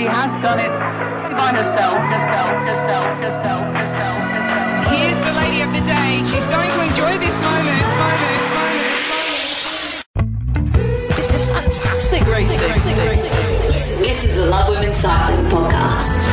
has done it by herself. Here's the lady of the day. She's going to enjoy this moment. This is fantastic racing. This is the Love Women Cycling Podcast.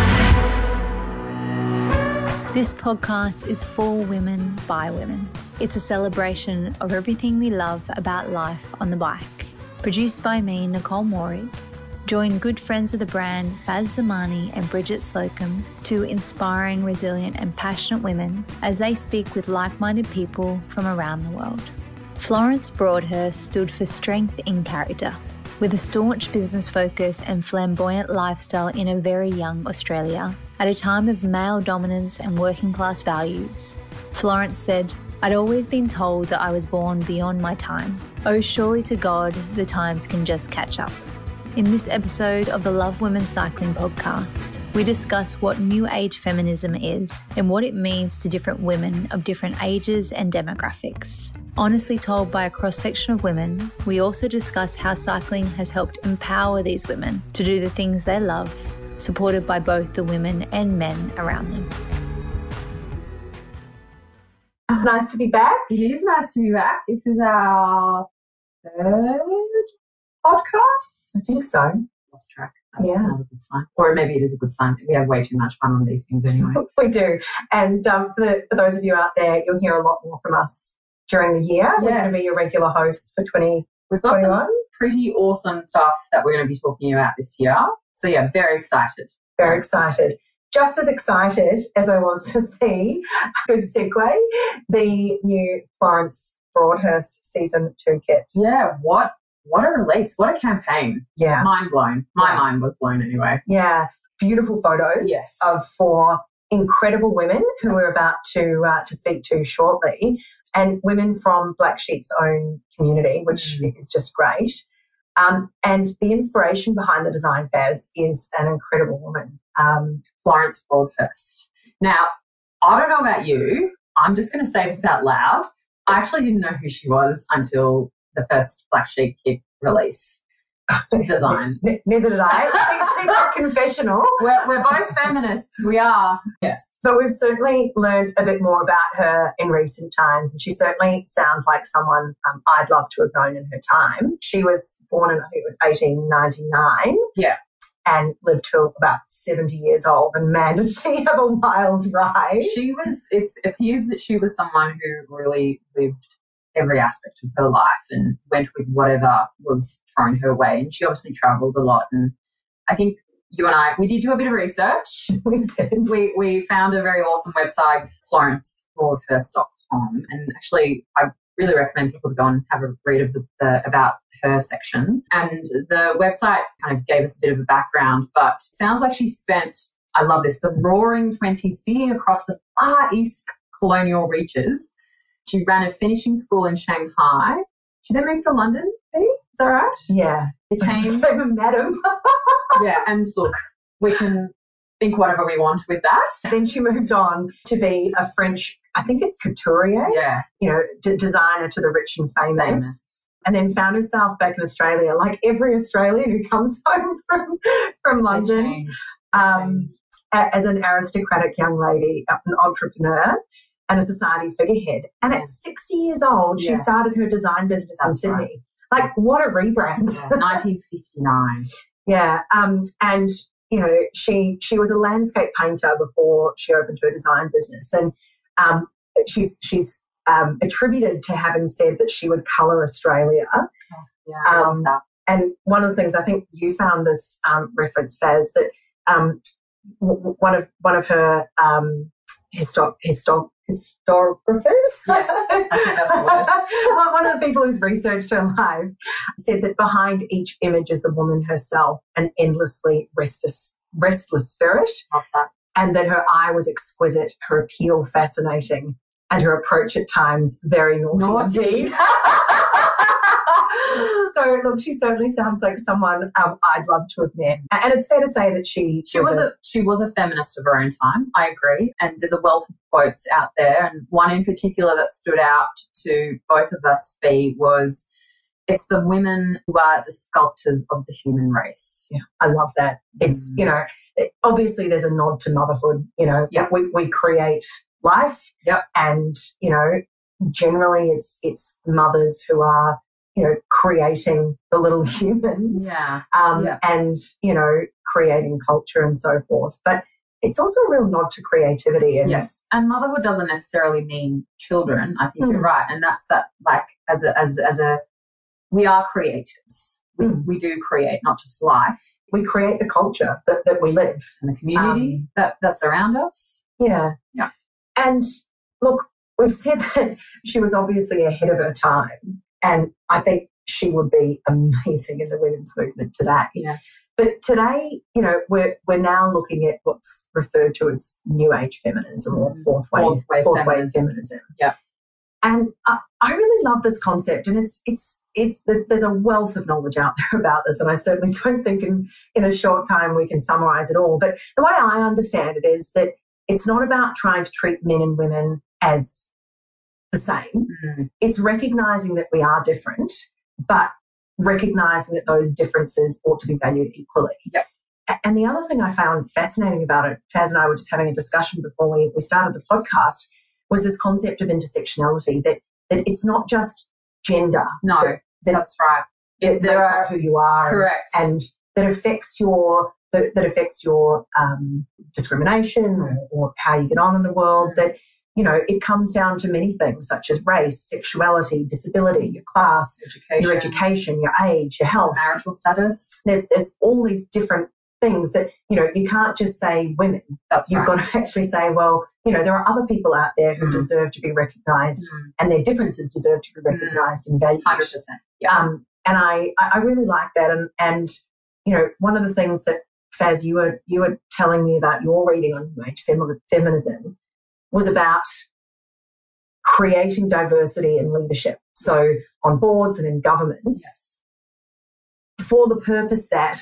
This podcast is for women by women. It's a celebration of everything we love about life on the bike. Produced by me, Nicole Morey. Join good friends of the brand, Faz Zamani and Bridget Slocum, two inspiring, resilient and passionate women as they speak with like-minded people from around the world. Florence Broadhurst stood for strength in character, with a staunch business focus and flamboyant lifestyle in a very young Australia, at a time of male dominance and working class values. Florence said, "I'd always been told that I was born beyond my time. Oh, surely to God, the times can just catch up." In this episode of the Love Women Cycling Podcast, we discuss what new age feminism is and what it means to different women of different ages and demographics. Honestly told by a cross-section of women, we also discuss how cycling has helped empower these women to do the things they love, supported by both the women and men around them. It's nice to be back. It is nice to be back. This is our third podcast. I think so. Lost track. That's not a good sign. Or maybe it is a good sign. We have way too much fun on these things anyway. We do. And for those of you out there, you'll hear a lot more from us during the year. Yes. We're going to be your regular hosts for 2021. We've got some pretty awesome stuff that we're going to be talking about this year. So, yeah, very excited. Very excited. Just as excited as I was to see, good segue, the new Florence Broadhurst Season 2 kit. Yeah, what a release. What a campaign. Yeah. Mind blown. My mind was blown anyway. Yeah. Beautiful photos of 4 incredible women who we're about to speak to shortly, and women from Black Sheep's own community, which is just great. And the inspiration behind the design, Faz, is an incredible woman, Florence Broadhurst. Now, I don't know about you. I'm just going to say this out loud. I actually didn't know who she was until the first Black Sheep kit release design. Neither did I. Secret confessional. We're both feminists. We are. Yes. So we've certainly learned a bit more about her in recent times, and she certainly sounds like someone I'd love to have known in her time. She was born in, I think it was 1899. Yeah. And lived till about 70 years old, and man, did she have a wild ride. It appears that she was someone who really lived every aspect of her life and went with whatever was thrown her way. And she obviously travelled a lot. And I think you and I, we did do a bit of research. We did. We found a very awesome website, florencebroadhurst.com. And actually, I really recommend people to go and have a read of the About Her section. And the website kind of gave us a bit of a background, but it sounds like she spent, I love this, the roaring 20s singing across the far east colonial reaches. She ran a finishing school in Shanghai. She then moved to London, is that right? Yeah. Became Madam. Yeah, and look, we can think whatever we want with that. Then she moved on to be a French, I think it's couturier, designer to the rich and famous. And then found herself back in Australia, like every Australian who comes home from London, as an aristocratic young lady, an entrepreneur and a society figurehead. And at 60 years old, she started her design business in Sydney. Right. Like, what a rebrand. 1959. Yeah. And, you know, she was a landscape painter before she opened her design business. And she's attributed to having said that she would colour Australia. Yeah, I love that. And one of the things, I think you found this reference, Faz, that one of her historiographers. Yes, I think that's the word. One of the people who's researched her life said that behind each image is the woman herself, an endlessly restless spirit. Love that. And that her eye was exquisite, her appeal fascinating, and her approach at times very naughty. So, look, she certainly sounds like someone I'd love to have met. And it's fair to say that she was a feminist of her own time, I agree. And there's a wealth of quotes out there. And one in particular that stood out to both of us was, it's the women who are the sculptors of the human race. Yeah, I love that. It's, you know, obviously there's a nod to motherhood, you know, we create life and, you know, generally it's mothers who are, you know, creating the little humans and, you know, creating culture and so forth. But it's also a real nod to creativity. And yes, and motherhood doesn't necessarily mean children. I think you're right. And that's that, like, as a we are creators. We do create not just life. We create the culture that we live. And the community that's around us. Yeah. Yeah. And look, we've said that she was obviously ahead of her time. And I think she would be amazing in the women's movement today. Yes. But today, you know, we're now looking at what's referred to as New Age feminism or fourth wave feminism. Yeah. And I really love this concept, and it's there's a wealth of knowledge out there about this, and I certainly don't think in a short time we can summarize it all. But the way I understand it is that it's not about trying to treat men and women as the same. It's recognizing that we are different, but recognizing that those differences ought to be valued equally. Yep. And the other thing I found fascinating about it, Faz and I were just having a discussion before we started the podcast, was this concept of intersectionality, that it's not just gender. No, that's right. It makes up who you are. Correct. And that affects your discrimination or how you get on in the world, that, you know, it comes down to many things such as race, sexuality, disability, your class, your education, your age, your health. Marital status. There's all these different things that, you know, you can't just say women. You've got to actually say, well, you know, there are other people out there who deserve to be recognised and their differences deserve to be recognised and valued. 100%. Yeah. And I really like that. And, you know, one of the things that, Faz, you were telling me about your reading on New Age feminism was about creating diversity in leadership. So on boards and in governments, for the purpose that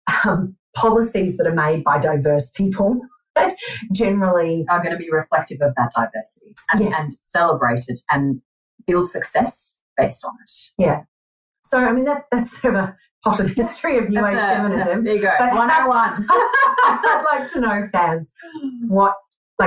policies that are made by diverse people generally are going to be reflective of that diversity and celebrated and build success based on it. Yeah. So, I mean, that's sort of a potted history of New Age feminism. There you go. But 101. I'd like to know, Faz, what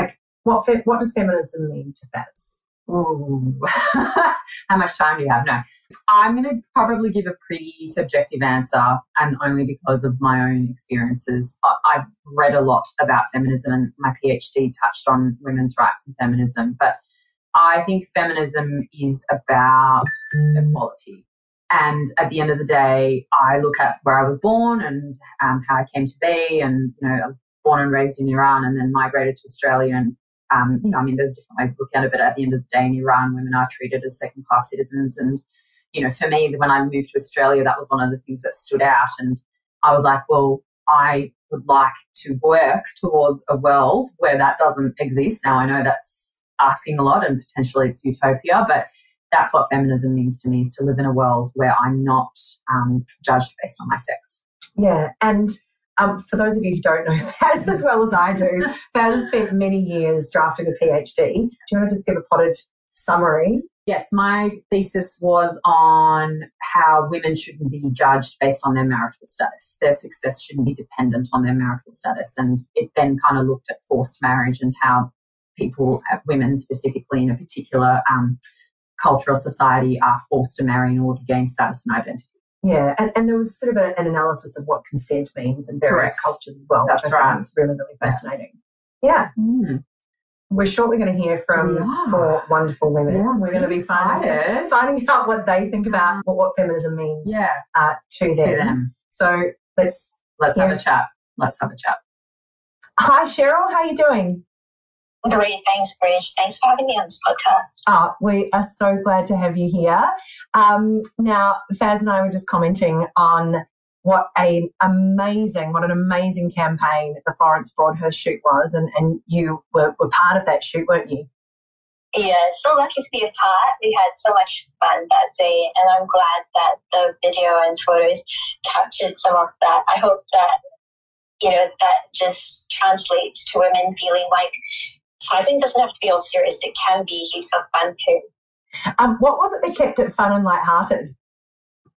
does feminism mean to Faz? Ooh. How much time do you have? No. I'm going to probably give a pretty subjective answer, and only because of my own experiences. I've read a lot about feminism, and my PhD touched on women's rights and feminism, but I think feminism is about equality. And at the end of the day, I look at where I was born and how I came to be, and, you know, I was born and raised in Iran and then migrated to Australia. And, you know, I mean, there's different ways of looking at it, but at the end of the day in Iran, women are treated as second-class citizens. And, you know, for me, when I moved to Australia, that was one of the things that stood out. And I was like, well, I would like to work towards a world where that doesn't exist. Now, I know that's asking a lot and potentially it's utopia, but that's what feminism means to me, is to live in a world where I'm not judged based on my sex. Yeah, and for those of you who don't know Faz as well as I do, Faz has spent many years drafting a PhD. Do you want to just give a potted summary? Yes, my thesis was on how women shouldn't be judged based on their marital status. Their success shouldn't be dependent on their marital status. And it then kind of looked at forced marriage and how people, women specifically in a particular cultural society, are forced to marry in order to gain status and identity. Yeah, and there was sort of an analysis of what consent means in various cultures as well. That's which I found really, really fascinating. Yes. Yeah. Mm. We're shortly going to hear from 4 wonderful women. Yeah, we're going to be finding out what they think about what feminism means to them. So let's have a chat. Let's have a chat. Hi, Cheryl. How are you doing? Great. Thanks, Bridge. Thanks for having me on this podcast. We are so glad to have you here. Now, Faz and I were just commenting on what an amazing campaign the Florence Broadhurst shoot was, and you were part of that shoot, weren't you? Yeah, so lucky to be a part. We had so much fun that day, and I'm glad that the video and photos captured some of that. I hope that, you know, that just translates to women feeling like cycling doesn't have to be all serious. It can be heaps of fun too. What was it that kept it fun and lighthearted?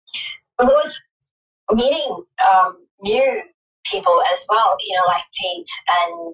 was meeting new people as well, like Kate and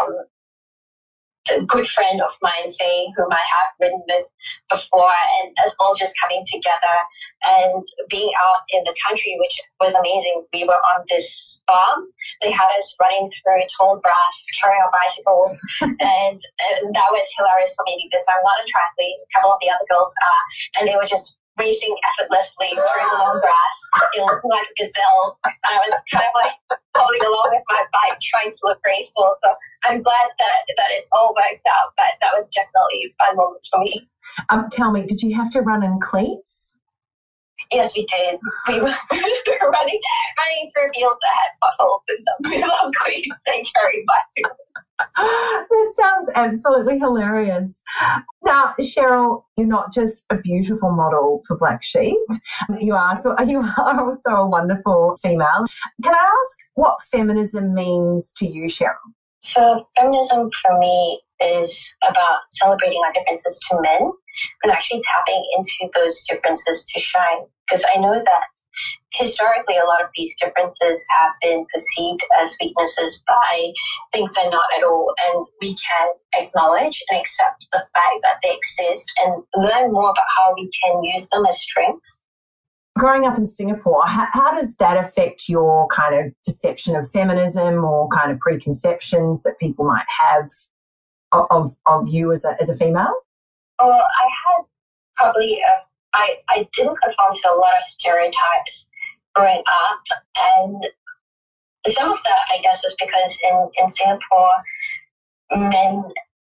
a good friend of mine, Faye, whom I have ridden with before, and us all just coming together and being out in the country, which was amazing. We were on this farm. They had us running through tall grass, carrying our bicycles, and that was hilarious for me because I'm not a triathlete. A couple of the other girls are, and they were just racing effortlessly through the long grass. It looked like gazelles. I was kind of like holding along with my bike, trying to look graceful. So I'm glad that it all worked out, but that was definitely a fun moment for me. Tell me, did you have to run in cleats? Yes, we did. We were running through fields that had potholes in them without cleats and carrying bicycles. That sounds absolutely hilarious. Now, Cheryl, you're not just a beautiful model for Black Sheep. You are also a wonderful female. Can I ask what feminism means to you, Cheryl? So feminism for me is about celebrating our differences to men and actually tapping into those differences to shine. Because I know that historically a lot of these differences have been perceived as weaknesses, but I think they're not at all. And we can acknowledge and accept the fact that they exist and learn more about how we can use them as strengths. Growing up in Singapore, how does that affect your kind of perception of feminism or kind of preconceptions that people might have of you as a female? Well, I had probably I didn't conform to a lot of stereotypes growing up, and some of that, I guess, was because in Singapore, men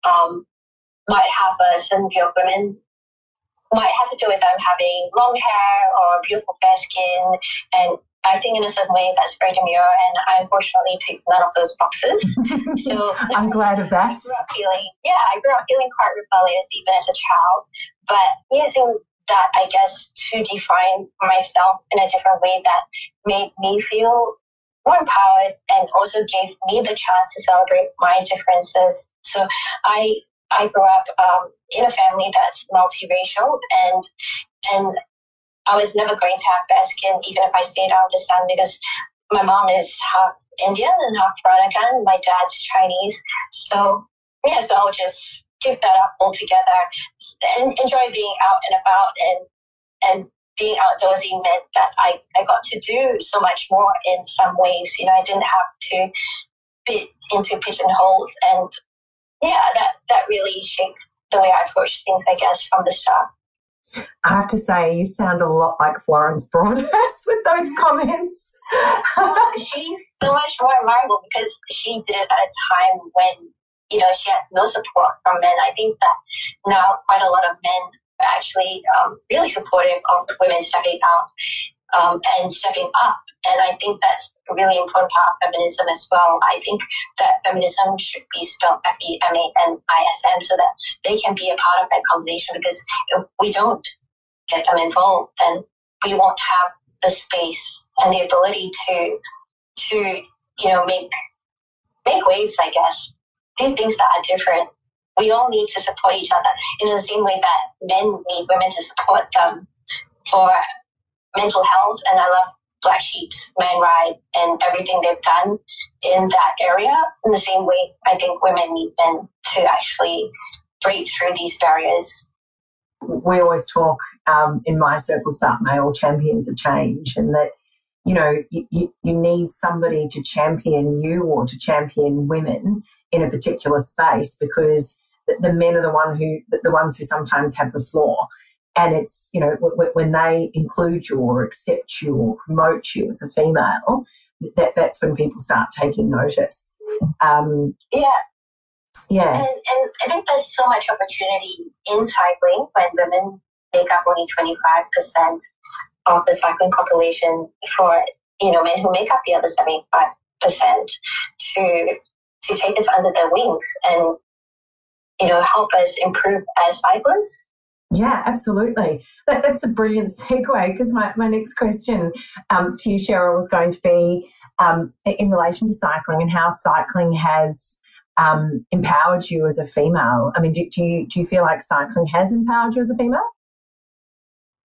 might have a certain view of women. Might have to do with them having long hair or beautiful fair skin, and I think in a certain way that's very demure, and I unfortunately tick none of those boxes. So I'm glad of that. I grew up feeling quite rebellious even as a child, but using that, I guess, to define myself in a different way that made me feel more empowered and also gave me the chance to celebrate my differences. So I grew up in a family that's multiracial, and I was never going to have fair skin even if I stayed out of the sun because my mom is half Indian and half Peranakan, my dad's Chinese. So I'll just give that up altogether and enjoy being out and about, and being outdoorsy meant that I got to do so much more in some ways. I didn't have to fit into pigeonholes, and that really shaped the way I approach things, I guess, from the start. I have to say, you sound a lot like Florence Broadhurst with those comments. Well, she's so much more admirable because she did it at a time when, she had no support from men. I think that now quite a lot of men are actually really supportive of women stepping out and stepping up. And I think that's a really important part of feminism as well. I think that feminism should be spelled FEMANISM so that they can be a part of that conversation, because if we don't get them involved, then we won't have the space and the ability to make waves, I guess. Do things that are different. We all need to support each other in the same way that men need women to support them for mental health. And I love Black Sheep's Man Ride and everything they've done in that area. In the same way, I think women need men to actually break through these barriers. We always talk in my circles about male champions of change, and that, you need somebody to champion you or to champion women in a particular space, because the men are the ones who sometimes have the floor. And it's, when they include you or accept you or promote you as a female, that's when people start taking notice. Yeah. And I think there's so much opportunity in cycling when women make up only 25% of the cycling population for, men who make up the other 75% to take us under their wings and, help us improve as cyclists. Yeah, absolutely. That's a brilliant segue, because my next question to you, Cheryl, was going to be in relation to cycling and how cycling has empowered you as a female. I mean, do you feel like cycling has empowered you as a female?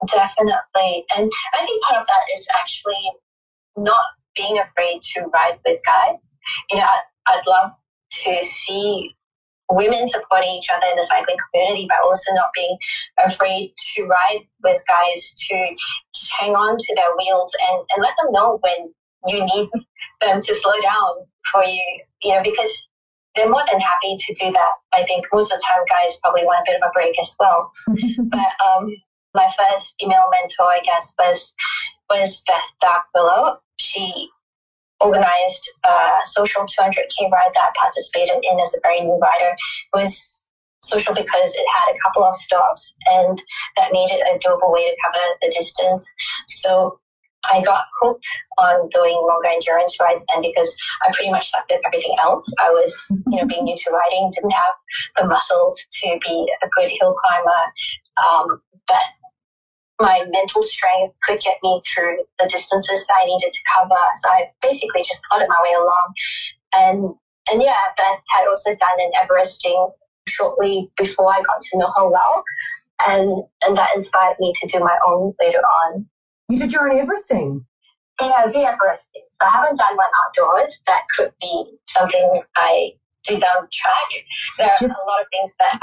Definitely. And I think part of that is actually not being afraid to ride with guys. I'd love to see women supporting each other in the cycling community, but also not being afraid to ride with guys, to just hang on to their wheels and let them know when you need them to slow down for you, because they're more than happy to do that. I think most of the time guys probably want a bit of a break as well. But my first female mentor, I guess, was Beth Dark-Willow. She organized a social 200K ride that I participated in as a very new rider. It was social because it had a couple of stops, and that made it a doable way to cover the distance. So I got hooked on doing longer endurance rides, and because I pretty much sucked at everything else, I was, being new to riding, didn't have the muscles to be a good hill climber, but my mental strength could get me through the distances that I needed to cover. So I basically just plodded my way along. And yeah, Beth had also done an Everesting shortly before I got to know her well. And that inspired me to do my own later on. You did your own Everesting? Yeah, Everesting. So I haven't done one outdoors. That could be something I do down the track. There are a lot of things that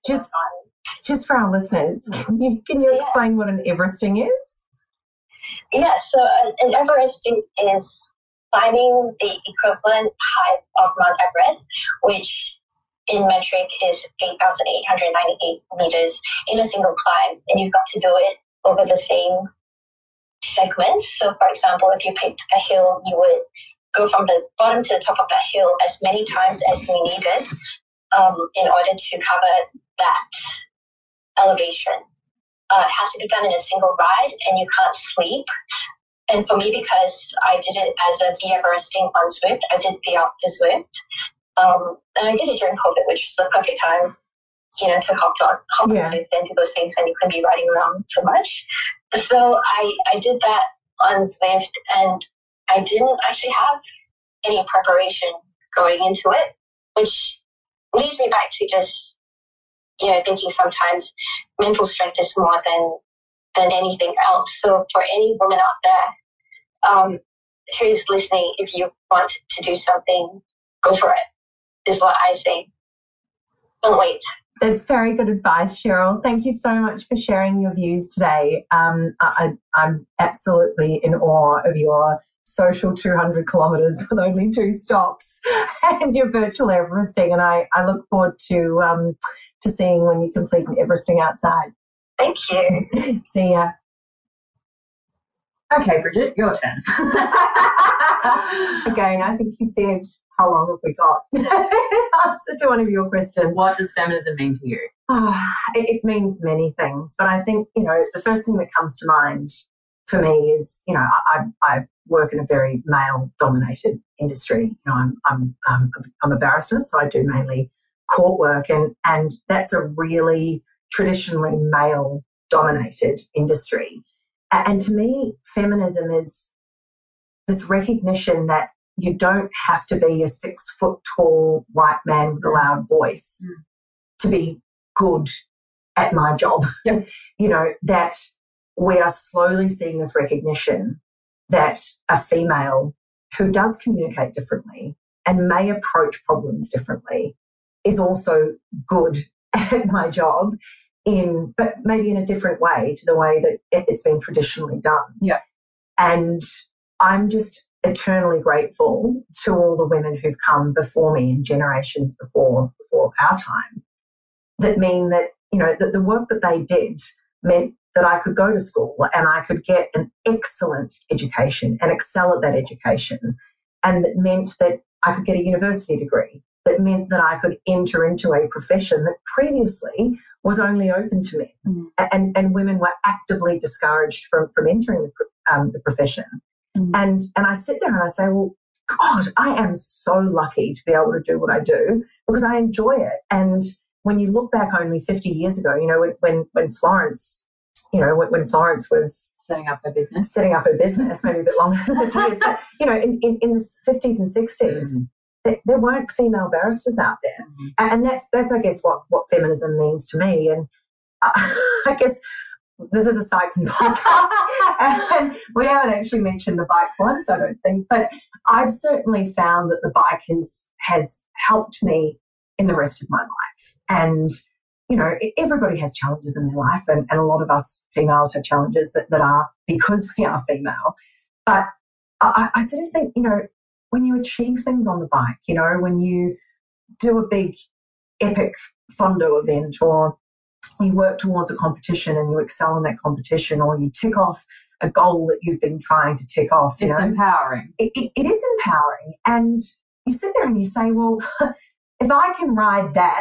Just for our listeners, can you explain what an Everesting is? Yeah, so an Everesting is climbing the equivalent height of Mount Everest, which in metric is 8,898 meters in a single climb, and you've got to do it over the same segment. So, for example, if you picked a hill, you would go from the bottom to the top of that hill as many times as you needed in order to cover that elevation. It has to be done in a single ride, and you can't sleep. And for me, because I did it as a Everesting on Zwift, I did the Alpe to Zwift. And I did it during COVID, which was the perfect time, to hop on Zwift and do those things when you couldn't be riding around so much. So I did that on Zwift, and I didn't actually have any preparation going into it, which leads me back to just thinking sometimes mental strength is more than anything else. So for any woman out there who's listening, if you want to do something, go for it, is what I say. Don't wait. That's very good advice, Cheryl. Thank you so much for sharing your views today. I'm absolutely in awe of your social 200 kilometres with only 2 stops and your virtual Everesting, and I look forward to seeing when you complete an Everesting outside. Thank you. See ya. Okay, Bridget, your turn. Again, I think you said, how long have we got? Answer to one of your questions. What does feminism mean to you? Oh, it means many things, but I think, the first thing that comes to mind for me is, I work in a very male-dominated industry. I'm a barrister, so I do mainly court work, and that's a really traditionally male-dominated industry. And to me, feminism is this recognition that you don't have to be a 6-foot-tall white man with a loud voice to be good at my job. Yep. That we are slowly seeing this recognition that a female who does communicate differently and may approach problems differently is also good at my job, but maybe in a different way to the way that it's been traditionally done. Yeah. And I'm just eternally grateful to all the women who've come before me and generations before our time, that mean that, that the work that they did meant that I could go to school and I could get an excellent education and excel at that education. And that meant that I could get a university degree. That meant that I could enter into a profession that previously was only open to men. And women were actively discouraged from entering the profession. And I sit there and I say, well, God, I am so lucky to be able to do what I do because I enjoy it. And when you look back only 50 years ago, when Florence, when Florence was setting up her business, maybe a bit longer than 50 years, but, in the 50s and 60s, there weren't female barristers out there. And that's I guess, what feminism means to me. And I guess this is a cycling podcast, and we haven't actually mentioned the bike once, I don't think, but I've certainly found that the bike has helped me in the rest of my life. And, you know, everybody has challenges in their life, and a lot of us females have challenges that are because we are female. But I sort of think, you know, when you achieve things on the bike, you know, when you do a big epic fondo event, or you work towards a competition and you excel in that competition, or you tick off a goal that you've been trying to tick off. It's empowering. It is empowering. And you sit there and you say, well, if I can ride that,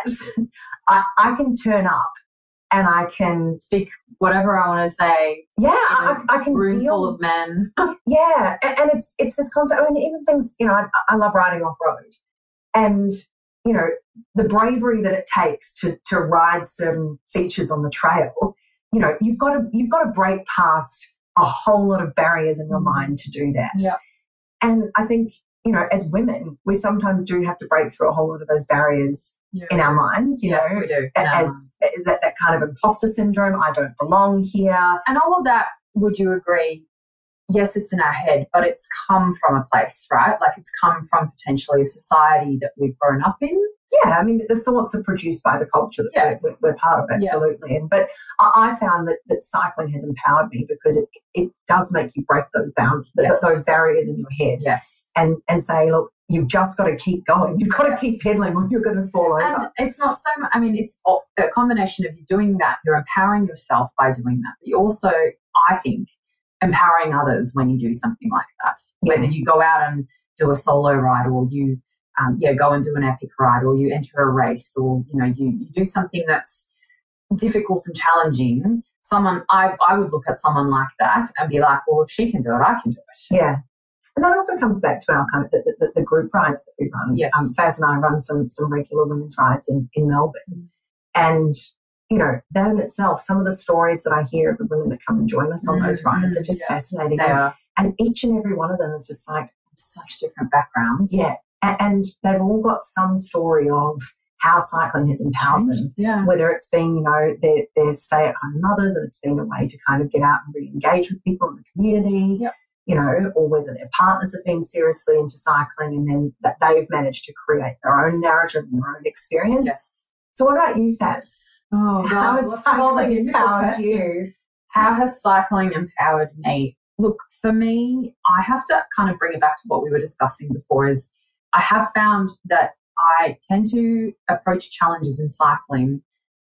I can turn up and I can speak whatever I want to say. Yeah, I can room deal full of men. Yeah, and it's this concept. I mean, even things, you know, I love riding off-road. And, you know, the bravery that it takes to ride certain features on the trail, you know, you've got to break past a whole lot of barriers in your mind to do that. Yeah. And I think, you know, as women, we sometimes do have to break through a whole lot of those barriers in our minds, you yes, know, we do. as that kind of imposter syndrome, I don't belong here. And all of that, would you agree? Yes, it's in our head, but it's come from a place, right? Like it's come from potentially a society that we've grown up in. Yeah, I mean, the thoughts are produced by the culture that we're part of, absolutely. Yes. But I found that cycling has empowered me because it does make you break those boundaries, those barriers in your head. Yes. And say, look, you've just got to keep going. You've got to keep pedaling or you're going to fall over. And it's not so much, I mean, it's a combination of you doing that, you're empowering yourself by doing that. But you also, I think, empowering others when you do something like that. Yeah. Whether you go out and do a solo ride, or you go and do an epic ride, or you enter a race, or, you know, you do something that's difficult and challenging. I would look at someone like that and be like, well, if she can do it, I can do it. Yeah. And that also comes back to our kind of the group rides that we run. Yes. Faz and I run some regular women's rides in Melbourne. And, you know, that in itself, some of the stories that I hear of the women that come and join us on those rides are just fascinating. They are. And each and every one of them is just like such different backgrounds. Yeah. And they've all got some story of how cycling has empowered them. Yeah. Whether it's been, you know, their stay-at-home mothers and it's been a way to kind of get out and re-engage with people in the community. Yep. You know, or whether their partners have been seriously into cycling and then that they've managed to create their own narrative and their own experience. Yes. So what about you, Faz? Oh, how has cycling empowered you? How has cycling empowered me? Look, for me, I have to kind of bring it back to what we were discussing before, is I have found that I tend to approach challenges in cycling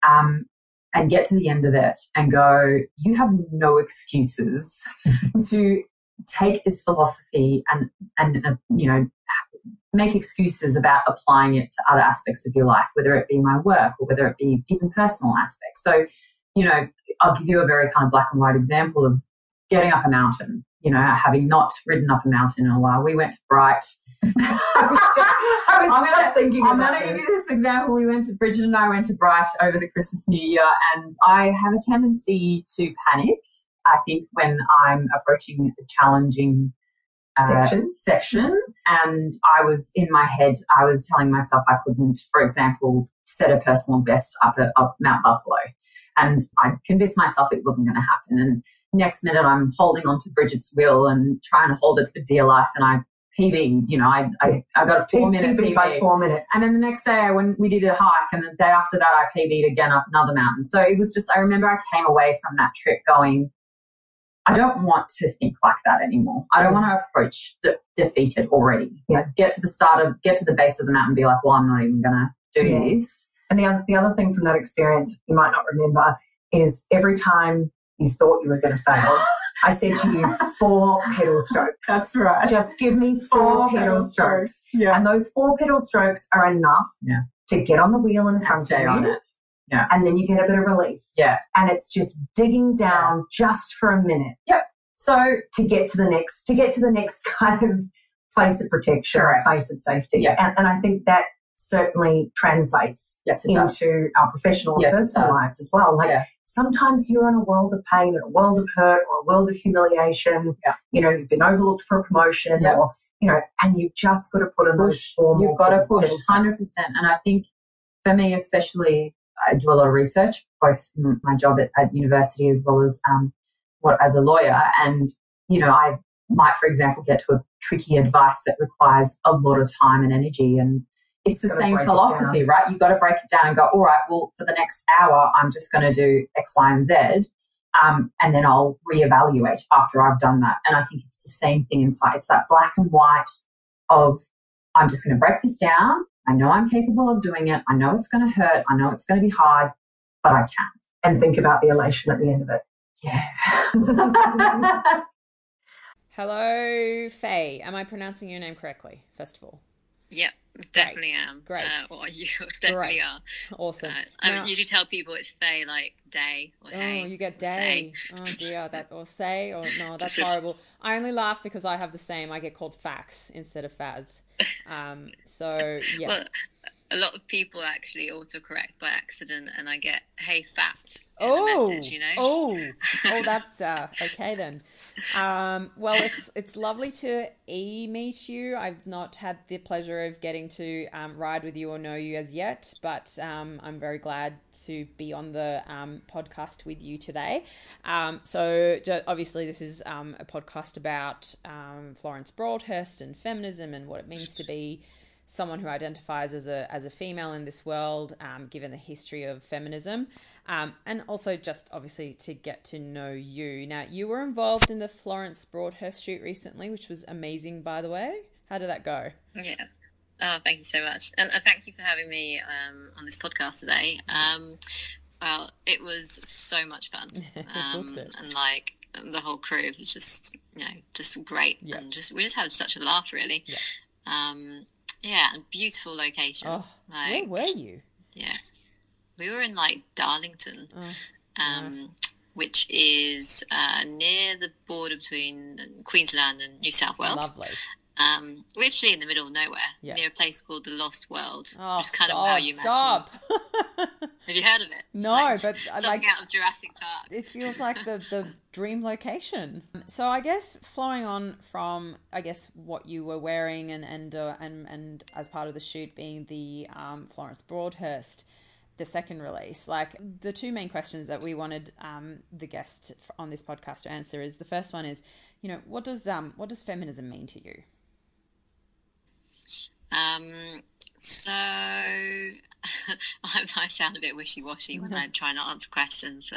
and get to the end of it and go, you have no excuses to take this philosophy and you know, make excuses about applying it to other aspects of your life, whether it be my work or whether it be even personal aspects. So, you know, I'll give you a very kind of black and white example of getting up a mountain, you know, having not ridden up a mountain in a while. We went to Bright. I was just thinking I'm going to give you this example. Bridget and I went to Bright over the Christmas New Year, and I have a tendency to panic, I think, when I'm approaching a challenging section. And I was in my head, I was telling myself I couldn't, for example, set a personal best up Mount Buffalo. And I convinced myself it wasn't going to happen. And next minute I'm holding onto Bridget's wheel and trying to hold it for dear life. And I PB'd, you know, I got a 4-minute PB. By 4 minutes. And then the next day when we did a hike, and the day after that I PB'd again up another mountain. So it was just, I remember I came away from that trip going, I don't want to think like that anymore. I don't want to approach defeated already. Yeah. Get to the base of the mountain and be like, well, I'm not even going to do this. And the other thing from that experience you might not remember is every time you thought you were going to fail, I said to you, 4 pedal strokes. That's right. Just give me 4 pedal strokes. Yeah. And those 4 pedal strokes are enough to get on the wheel in front of you. On it. Yeah. And then you get a bit of relief. Yeah. And it's just digging down just for a minute. Yep. So to get to the next kind of place of protection, or place of safety. Yeah. And I think that certainly translates into our professional and personal lives as well. Like sometimes you're in a world of pain, or a world of hurt, or a world of humiliation. Yeah. You know, you've been overlooked for a promotion, or, you know, and you've just got to put in those 4 more. You've got to push 100%. And I think for me especially, I do a lot of research, both my job at university as well as as a lawyer. And, you know, I might, for example, get to a tricky advice that requires a lot of time and energy. And it's the same philosophy, right? You've got to break it down and go, all right, well, for the next hour, I'm just going to do X, Y, and Z. And then I'll reevaluate after I've done that. And I think it's the same thing inside. It's that black and white of, I'm just going to break this down. I know I'm capable of doing it. I know it's going to hurt. I know it's going to be hard, but I can. And think about the elation at the end of it. Yeah. Hello, Faye. Am I pronouncing your name correctly, first of all? Yep, definitely am. Great. Or you definitely are. Awesome. I usually tell people it's Faye, like day or hey. Oh, you get day. Oh dear, or say, or no, that's horrible. I only laugh because I have the same. I get called Fax instead of Faz. So yeah. Well, a lot of people actually autocorrect by accident, and I get hey fat in the message, you know. Oh, that's okay then. Well, it's lovely to meet you. I've not had the pleasure of getting to ride with you or know you as yet, but I'm very glad to be on the podcast with you today. So obviously this is a podcast about Florence Broadhurst and feminism and what it means to be someone who identifies as a female in this world, given the history of feminism, and also just obviously to get to know you. Now, you were involved in the Florence Broadhurst shoot recently, which was amazing, by the way. How did that go? Yeah. Oh, thank you so much. And thank you for having me on this podcast today. Well, it was so much fun. And like the whole crew was just, just great. Yeah. And we just had such a laugh, really. Yeah. Yeah, a beautiful location. Oh, where were you? Yeah. We were in Darlington, which is near the border between Queensland and New South Wales. Lovely. We're actually in the middle of nowhere, near a place called the Lost World, which is kind of how you imagine. Stop. Have you heard of it? No, but something out of Jurassic Park. It feels like the dream location. So I guess flowing on from what you were wearing and as part of the shoot being the Florence Broadhurst, the second release, the two main questions that we wanted the guest on this podcast to answer is, the first one is, what does feminism mean to you? So I sound a bit wishy-washy when I try not answer questions.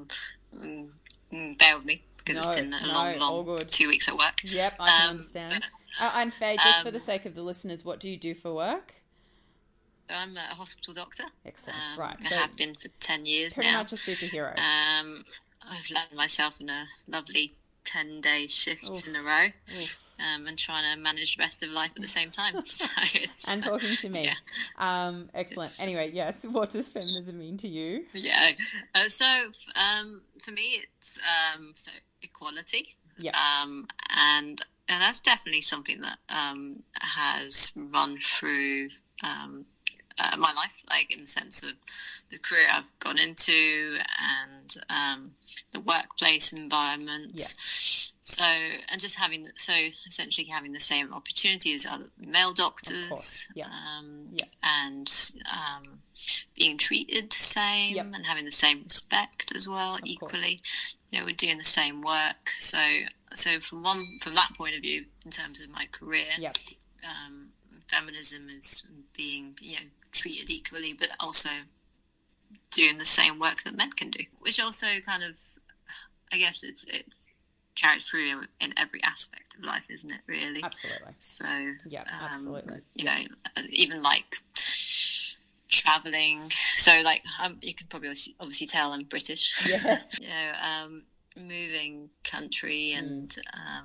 Bear with me, because it's been a long 2 weeks at work. Yep, I can understand. And Faye, just for the sake of the listeners, what do you do for work? I'm a hospital doctor. Excellent, right. So I have been for 10 years pretty now. Pretty much a superhero. I've landed myself in a lovely 10-day shift in a row. And trying to manage the rest of life at the same time. So and talking to me. Yeah. Excellent. Anyway, yes, what does feminism mean to you? Yeah. So for me, it's equality. Yeah. And that's definitely something that has run through my life, in the sense of the career I've gone into and the workplace environment. Yeah. So, and just essentially having the same opportunity as other male doctors. Yeah. And being treated the same and having the same respect as well, equally. We're doing the same work. So from that point of view, in terms of my career, feminism is being, treated equally, but also doing the same work that men can do, which also kind of, I guess it's carried through in every aspect of life, isn't it, really? Absolutely. So, absolutely. Even traveling. So, you can probably obviously tell I'm British. Yeah. Moving country and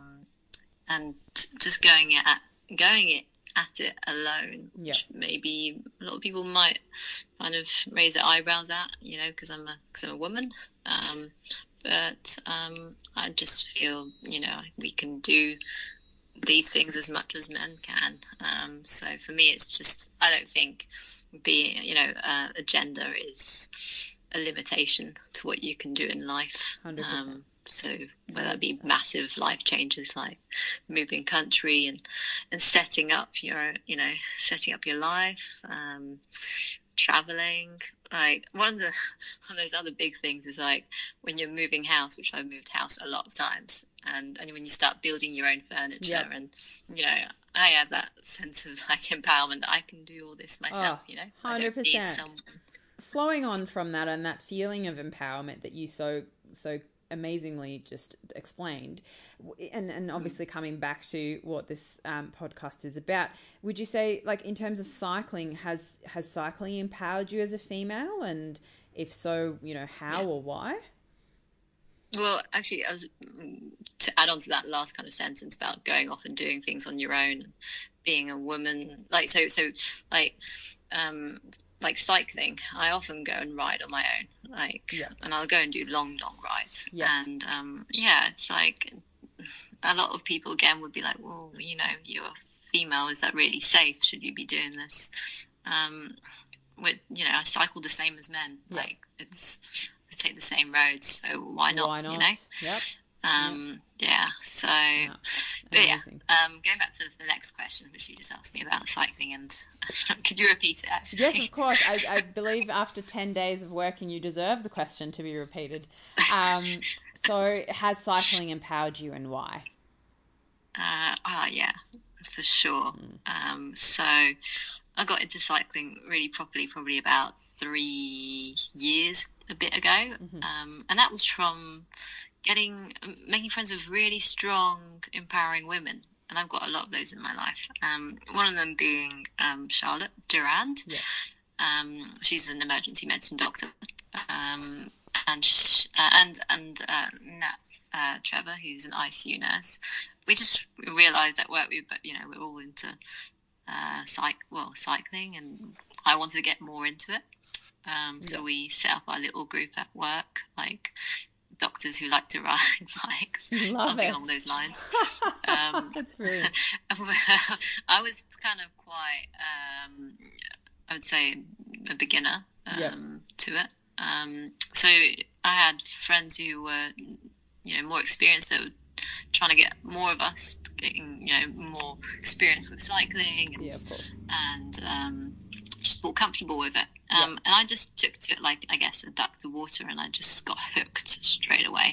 just going at it alone, which maybe a lot of people might kind of raise their eyebrows at, because I'm a woman. But I just feel, we can do these things as much as men can. So for me, it's just, I don't think being, a gender is a limitation to what you can do in life. 100%. So whether it be massive life changes like moving country and setting up your life, traveling, like one of those other big things is like when you're moving house, which I've moved house a lot of times, and when you start building your own furniture, and I have that sense of like empowerment. I can do all this myself. 100%. I don't need someone. Flowing on from that and that feeling of empowerment that you so amazingly just explained, and obviously coming back to what this podcast is about, would you say, like, in terms of cycling, has cycling empowered you as a female, and if so, how or why? Well, actually, to add on to that last kind of sentence about going off and doing things on your own, and being a woman, like like cycling, I often go and ride on my own, and I'll go and do long rides. And it's like a lot of people again would be like, well, you're a female, is that really safe? Should you be doing this? I cycle the same as men. Like I take the same roads, so why not? So going back to the next question, which you just asked me about cycling, and could you repeat it actually? Yes, of course. I believe after 10 days of working you deserve the question to be repeated. So has cycling empowered you, and why? Yeah, for sure. So I got into cycling really properly probably about 3 years a bit ago, and that was from making friends with really strong, empowering women, and I've got a lot of those in my life. One of them being Charlotte Durand. She's an emergency medicine doctor, and Nat Trevor, who's an ICU nurse. We just realised at work we're all into cycling, and I wanted to get more into it. So we set up our little group at work, like doctors who like to ride bikes, something along those lines. That's brilliant. I was kind of quite, I would say, a beginner to it. So I had friends who were, more experienced, that were trying to get more of us getting, more experience with cycling, and just felt comfortable with it. And I just took to it like, I guess, a duck to water, and I just got hooked straight away.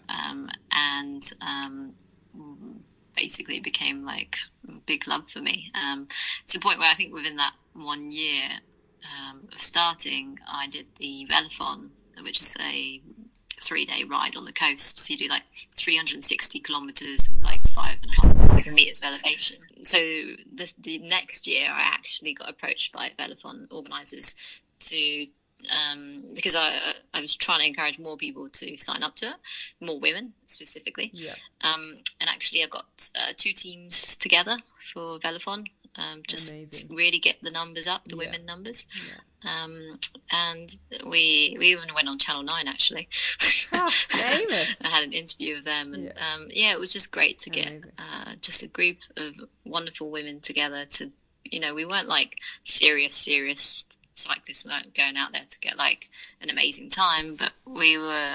Basically became like a big love for me. To the point where I think within that 1 year of starting, I did the Velofon, which is a 3-day ride on the coast. So you do like 360 kilometers, like 5.5 meters of elevation. So the next year, I actually got approached by Velofon organisers to because I was trying to encourage more people to sign up to it, more women specifically. And actually, I got 2 teams together for Velofon, just to really get the numbers up, the women numbers. And we even went on Channel 9 actually. Famous. I had an interview with them, and it was just great to get just a group of wonderful women together. To we weren't like serious cyclists, weren't going out there to get like an amazing time, but we were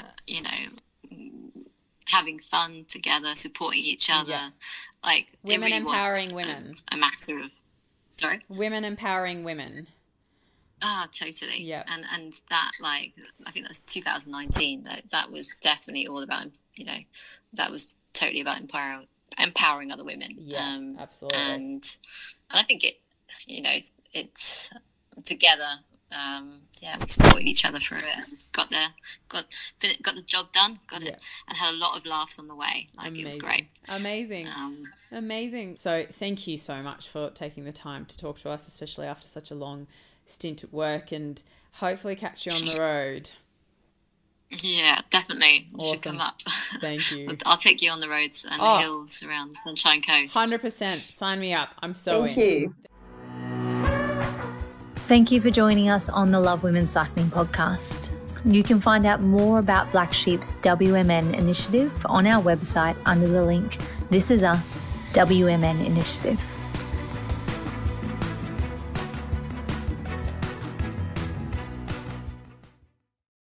having fun together, supporting each other. Like women really empowering women. A matter of women empowering women. Totally. And that, like, I think that's 2019. That was definitely all about, that was totally about empowering other women. Absolutely. And I think it's together. We supported each other through it, and got the job done, and had a lot of laughs on the way. Like, it was great. Amazing. Amazing. So thank you so much for taking the time to talk to us, especially after such a long stint at work, and hopefully catch you on the road. Yeah, definitely. You Awesome. should come up. Thank you. I'll take you on the roads and the hills around the Sunshine Coast. 100%. Sign me up. I'm so Thank you. Thank you for joining us on the Love Women Cycling podcast. You can find out more about Black Sheep's WMN initiative on our website under the link This Is Us WMN Initiative.